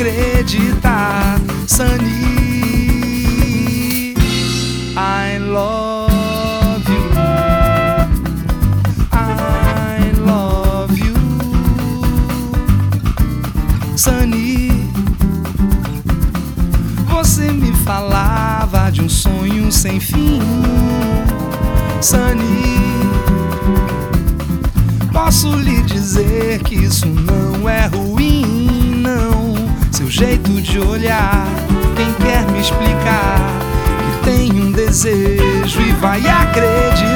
acreditar. Sunny, I love you, I love you. Sunny, você me falava de um sonho sem fim. Sunny, posso lhe dizer que isso não é ruim, não. Seu jeito de olhar, quem quer me explicar que tem um desejo e vai acreditar.